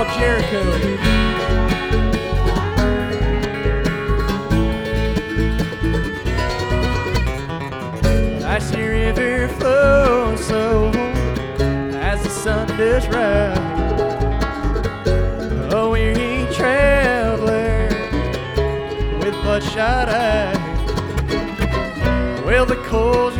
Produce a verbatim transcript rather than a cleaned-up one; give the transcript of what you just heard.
called Jericho. I see river flow so as the sun does rise. A weary traveler with bloodshot eyes. Well, the coals